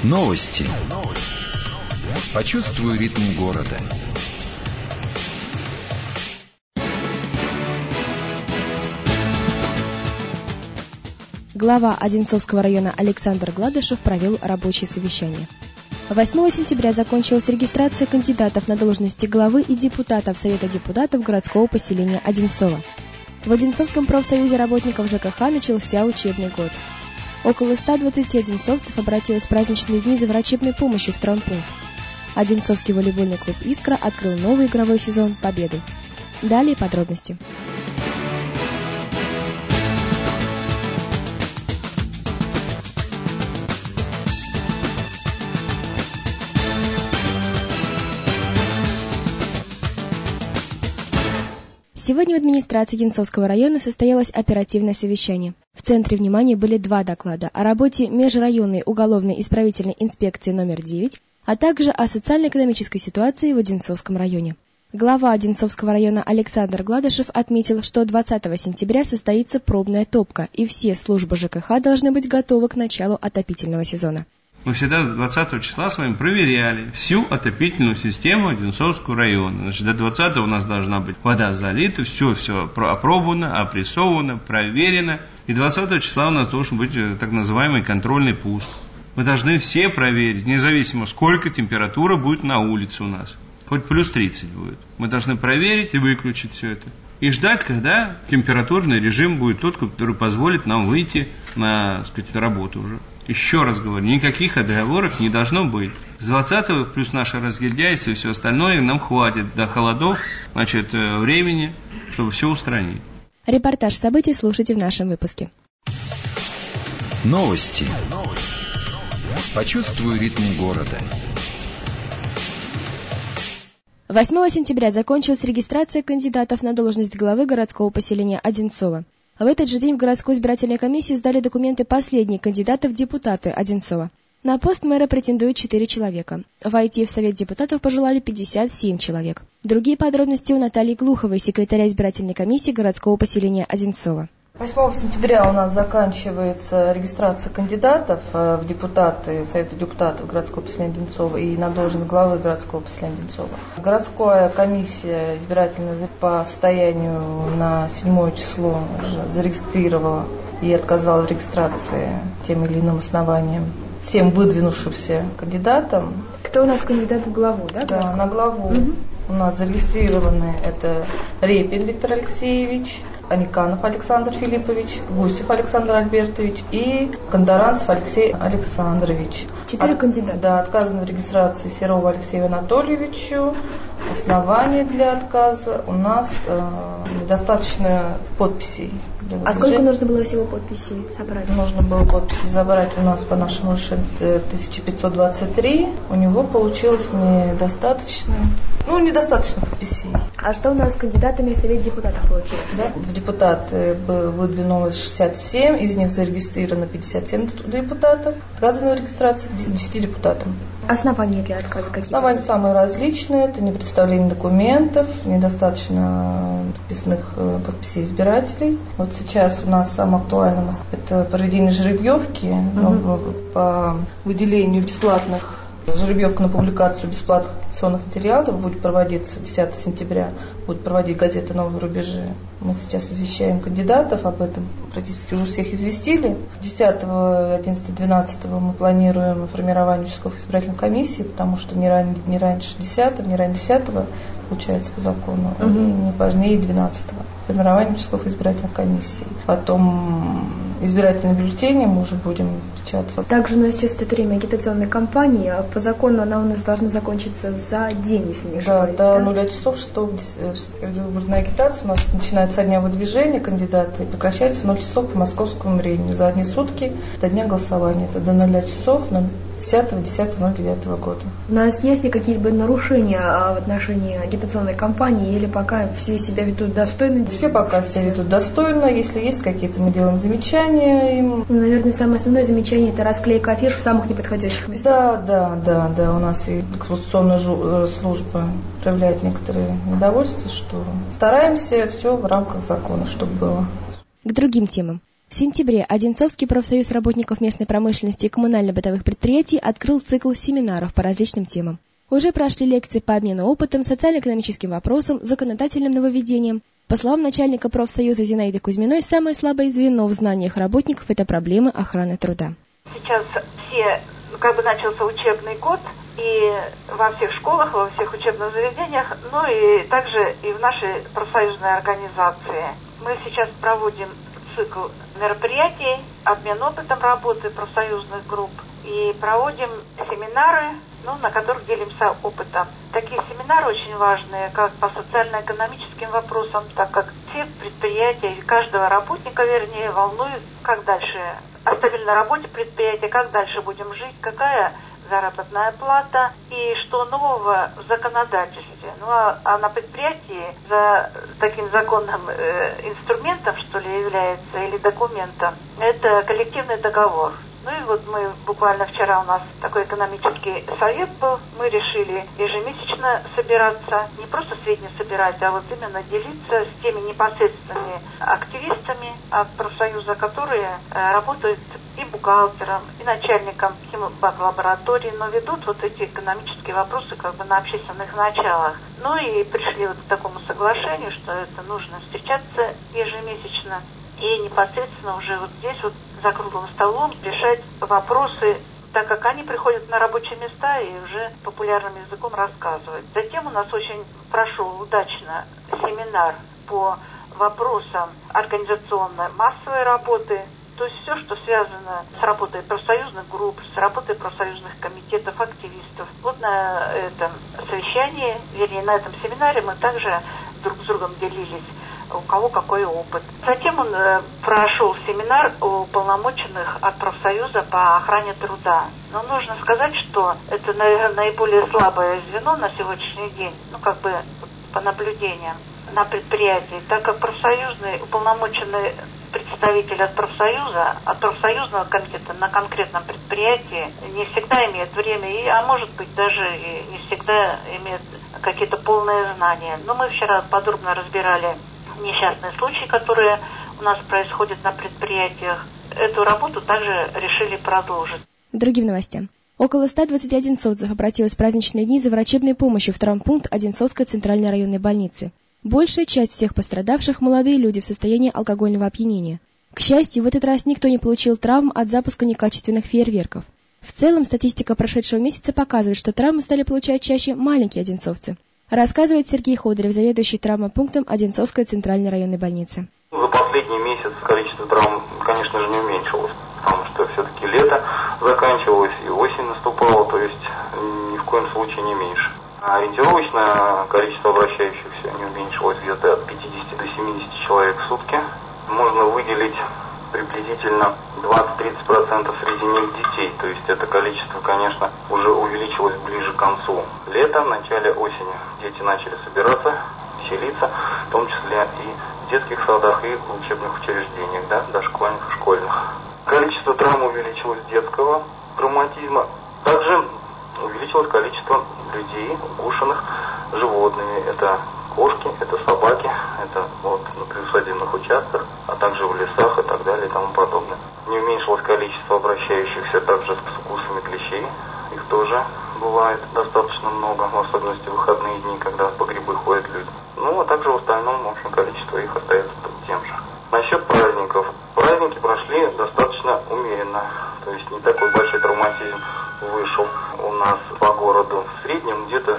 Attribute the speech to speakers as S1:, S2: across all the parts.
S1: Новости. Почувствуй ритм города.
S2: Глава Одинцовского района Александр Гладышев провел рабочее совещание. 8 сентября закончилась регистрация кандидатов на должности главы и депутатов Совета депутатов городского поселения Одинцово. В Одинцовском профсоюзе работников ЖКХ начался учебный год. Около 120 одинцовцев обратилось в праздничные дни за врачебной помощью в травмпункт. Одинцовский волейбольный клуб «Искра» открыл новый игровой сезон «Победы». Далее подробности. Сегодня в администрации Одинцовского района состоялось оперативное совещание. В центре внимания были два доклада о работе межрайонной уголовной исправительной инспекции номер 9, а также о социально-экономической ситуации в Одинцовском районе. Глава Одинцовского района Александр Гладышев отметил, что 20 сентября состоится пробная топка, и все службы ЖКХ должны быть готовы к началу отопительного сезона.
S3: Мы всегда 20 числа с вами проверяли всю отопительную систему Одинцовского района. Значит, до 20 у нас должна быть вода залита, все опробовано, опрессовано, проверено. И 20 числа у нас должен быть так называемый контрольный пуск. Мы должны все проверить, независимо сколько температура будет на улице у нас. Хоть плюс 30 будет. Мы должны проверить и выключить все это. И ждать, когда температурный режим будет тот, который позволит нам выйти на, работу уже. Еще раз говорю, никаких отговорок не должно быть. С 20-го плюс наше разгильдяйство и все остальное нам хватит до холодов, времени, чтобы все устранить.
S2: Репортаж событий слушайте в нашем выпуске.
S1: Новости. Почувствуй ритм города.
S2: 8 сентября закончилась регистрация кандидатов на должность главы городского поселения Одинцово. В этот же день в городскую избирательную комиссию сдали документы последних кандидатов в депутаты Одинцова. На пост мэра претендуют 4 человека. Войти в Совет депутатов пожелали 57 человек. Другие подробности у Натальи Глуховой, секретаря избирательной комиссии городского поселения Одинцова.
S4: 8 сентября у нас заканчивается регистрация кандидатов в депутаты Совета депутатов городского поселения Одинцова и на должность главы городского поселения Одинцова. Городская комиссия избирательная по состоянию на 7 число уже зарегистрировала и отказала в регистрации тем или иным основанием всем выдвинувшимся кандидатам.
S2: Кто у нас кандидат в главу, да?
S4: Да, на главу. У нас зарегистрированы это Репин Виктор Алексеевич, Аниканов Александр Филиппович, Гусев Александр Альбертович и Кондаранцев Алексей Александрович.
S2: 4 кандидата.
S4: Да, отказано в регистрации Серова Алексею Анатольевичу. Основание для отказа у нас недостаточно подписей.
S2: А сколько нужно было всего подписей собрать?
S4: Нужно было подписи забрать у нас по нашему решению 1523. У него получилось недостаточно подписей.
S2: А что у нас с кандидатами в Совет депутатов получилось?
S4: Да? В депутаты выдвинулось 67, из них зарегистрировано 57 депутатов. Отказано в регистрации 10 депутатам.
S2: Основания для отказа какие?
S4: Основания самые различные. Это непредставление документов, недостаточно подписных подписей избирателей. Вот сейчас у нас самое актуальное это проведение жеребьевки по выделению бесплатных. Жеребьевка на публикацию бесплатных агитационных материалов будет проводиться 10 сентября. Будет проводить газета «Новые рубежи». Мы сейчас извещаем кандидатов об этом. Практически уже всех известили. 10, 11, 12 мы планируем формирование участковых избирательных комиссий, потому что не раньше 10, не ранее 10 получается по закону, и не позднее 12 формирование участковых избирательных комиссий. Потом избирательные бюллетени мы уже будем печатать.
S2: Также у нас сейчас это время агитационной кампании, а по закону она у нас должна закончиться за день, если не ошибаюсь.
S4: Да, до 0 часов 6 предвыборная агитация у нас начинается со дня выдвижения кандидата и прекращается в 0 часов по московскому времени за одни сутки до дня голосования. Это до 0 часов 10.10.09 года.
S2: У нас есть ли какие-либо нарушения в отношении агитационной кампании или пока все себя ведут достойно?
S4: Все пока себя ведут достойно. Если есть какие-то, мы делаем замечания им.
S2: Наверное, самое основное замечание – это расклейка афиш в самых неподходящих местах.
S4: Да. У нас и эксплуатационная служба проявляет некоторые недовольства, что стараемся все в рамках закона, чтобы было.
S2: К другим темам. В сентябре Одинцовский профсоюз работников местной промышленности и коммунально-бытовых предприятий открыл цикл семинаров по различным темам. Уже прошли лекции по обмену опытом, социально-экономическим вопросам, законодательным нововведениям. По словам начальника профсоюза Зинаиды Кузьминой, самое слабое звено в знаниях работников – это проблемы охраны труда.
S5: Сейчас начался учебный год, и во всех школах, во всех учебных заведениях, ну и также и в нашей профсоюзной организации. Мы сейчас проводим цикл мероприятий, обмен опытом работы профсоюзных групп и проводим семинары, на которых делимся опытом. Такие семинары очень важные, как по социально-экономическим вопросам, так как все предприятия, каждого работника, волнует, как дальше оставили на работе предприятия, как дальше будем жить, какая заработная плата и что нового в законодательстве. А на предприятии за таким законным инструментом, является, или документом, это коллективный договор. Мы буквально вчера у нас такой экономический совет был, мы решили ежемесячно собираться, не просто сведения собирать, а именно делиться с теми непосредственными активистами от профсоюза, которые работают и бухгалтером, и начальником химбак-лаборатории, но ведут эти экономические вопросы на общественных началах. И пришли к такому соглашению, что это нужно встречаться ежемесячно и непосредственно уже здесь за круглым столом решать вопросы, так как они приходят на рабочие места и уже популярным языком рассказывают. Затем у нас очень прошел удачно семинар по вопросам организационной массовой работы, то есть все, что связано с работой профсоюзных групп, с работой профсоюзных комитетов, активистов. На этом совещании, на этом семинаре мы также друг с другом делились, у кого какой опыт. Затем он прошел семинар у уполномоченных от профсоюза по охране труда. Но нужно сказать, что это, наверное, наиболее слабое звено на сегодняшний день, по наблюдениям на предприятии, так как профсоюзный уполномоченный представитель от профсоюзного комитета на конкретном предприятии не всегда имеет время, а может быть даже и не всегда имеет какие-то полные знания. Но мы вчера подробно разбирали несчастные случаи, которые у нас происходят на предприятиях. Эту работу также решили продолжить.
S2: Другим новостям. Около 120 одинцовцев обратилось в праздничные дни за врачебной помощью в травмпункт Одинцовской центральной районной больницы. Большая часть всех пострадавших – молодые люди в состоянии алкогольного опьянения. К счастью, в этот раз никто не получил травм от запуска некачественных фейерверков. В целом, статистика прошедшего месяца показывает, что травмы стали получать чаще маленькие одинцовцы. Рассказывает Сергей Ходорев, заведующий травмопунктом Одинцовской центральной районной больницы.
S6: За последний месяц количество травм, конечно же, не уменьшилось, потому что все-таки лето заканчивалось и осень наступала, то есть ни в коем случае не меньше. А ориентировочное количество обращающихся не уменьшилось где-то от 50 до 70 человек в сутки. Можно выделить приблизительно 20-30% среди них детей. То есть это количество, конечно, уже увеличилось ближе к концу лета, в начале осени. Дети начали собираться, селиться, в том числе и в детских садах, и в учебных учреждениях, дошкольных и школьных. Количество травм увеличилось детского травматизма. Также увеличилось количество людей, укушенных животными. Это кошки, это собаки, это на приусадебных участках, а также в лесах и так далее и тому подобное. Не уменьшилось количество обращающихся также с укусами клещей. Их тоже бывает достаточно много, в особенности в выходные дни, когда по грибы ходят люди. А также в остальном, количество их остается тем же. Насчет праздников. Праздники прошли достаточно умеренно, то есть не такой большой травматизм вышел у нас по городу. В среднем где-то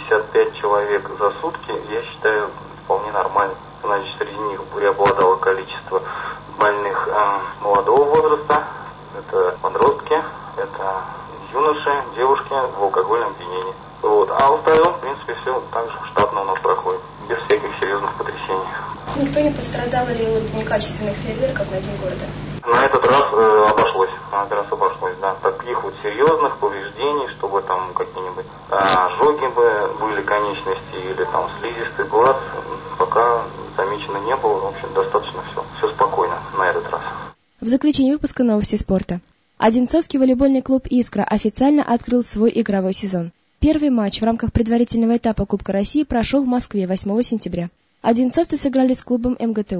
S6: 65 человек за сутки, я считаю, вполне нормально. Значит, среди них преобладало количество больных молодого возраста, это подростки, это юноши, девушки в алкогольном опьянении. А в остальном, в принципе, все так же штатно у нас проходит, без всяких серьезных потрясений.
S2: Никто не пострадал ли от некачественных фейерверков на День города?
S6: На этот раз обошлось, да. Таких серьезных повреждений, чтобы там какие-нибудь ожоги были конечности или там слизистый глаз, пока замечено не было. В общем, достаточно все спокойно на этот раз.
S2: В заключение выпуска новости спорта. Одинцовский волейбольный клуб «Искра» официально открыл свой игровой сезон. Первый матч в рамках предварительного этапа Кубка России прошел в Москве 8 сентября. Одинцовцы сыграли с клубом МГТУ.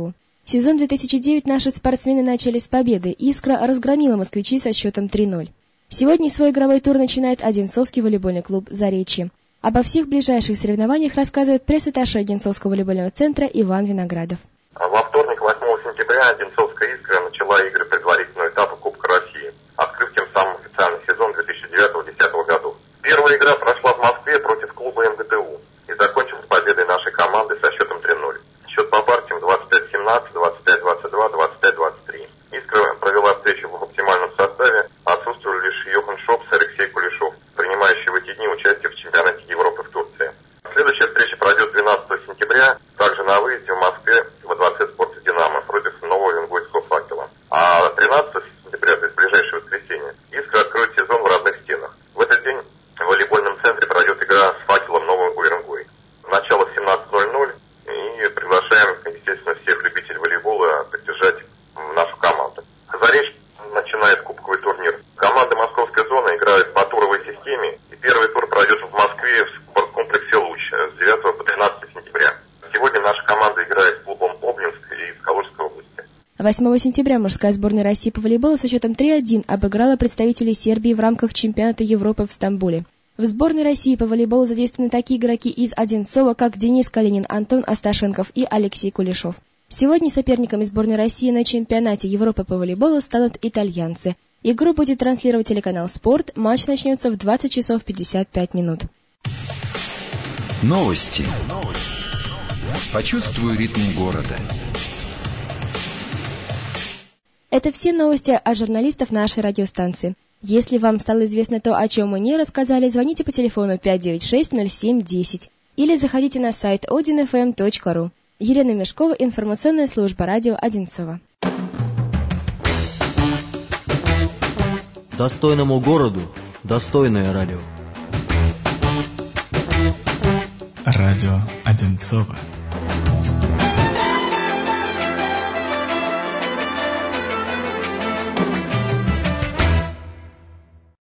S2: Сезон 2009 наши спортсмены начали с победы. «Искра» разгромила москвичей со счетом 3-0. Сегодня свой игровой тур начинает Одинцовский волейбольный клуб «Заречье». Обо всех ближайших соревнованиях рассказывает пресс-атташе Одинцовского волейбольного центра Иван Виноградов.
S7: Во вторник, 8 сентября, Одинцовская «Искра» начала игры предварительного этапа Кубка России, открыв тем самым официальный сезон 2009-2010 годов. Первая игра прошла в Москве против клуба МГТУ и закончилась победой нашей команды со счетом 3-0. Счет по партиям 25-17, 25-22, 25-23. «Искра» провела встречу в оптимальном составе, отсутствовали лишь Йохан Шопс и Алексей Кулешов, принимающие в эти дни участие в чемпионате Европы в Турции. Следующая встреча пройдет 12 сентября, также на выезде в Москве во Дворце спорта «Динамо» против Нового Уренгойского «Факела». А 13 сентября, то есть ближайшее воскресенье, «Искра» откроет сезон в родных стенах. В этот день в волейбольном центре пройдет игра с «Факелом» Новый Уренгой. Начало в 17:00, и приглашаем, естественно, всех любителей волейбола поддержать нашу команду. «Заречье» начинает кубковый турнир. Команды Московской зоны играют по туровой системе, и первый тур пройдет в Москве в спорткомплексе «Луч» с 9 по 13 сентября. Сегодня наша команда играет с клубом «Обнинск» из Калужской области.
S2: 8 сентября мужская сборная России по волейболу со счетом 3-1 обыграла представителей Сербии в рамках чемпионата Европы в Стамбуле. В сборной России по волейболу задействованы такие игроки из Одинцова, как Денис Калинин, Антон Асташенков и Алексей Кулешов. Сегодня соперниками сборной России на чемпионате Европы по волейболу станут итальянцы. Игру будет транслировать телеканал «Спорт». Матч начнется в 20 часов 55 минут.
S1: Новости. Почувствуй ритм города.
S2: Это все новости от журналистов нашей радиостанции. Если вам стало известно то, о чем мы не рассказали, звоните по телефону 596-07-10 или заходите на сайт odinfm.ru. Елена Мешкова, информационная служба радио Одинцова.
S8: Достойному городу достойное радио.
S9: Радио Одинцова.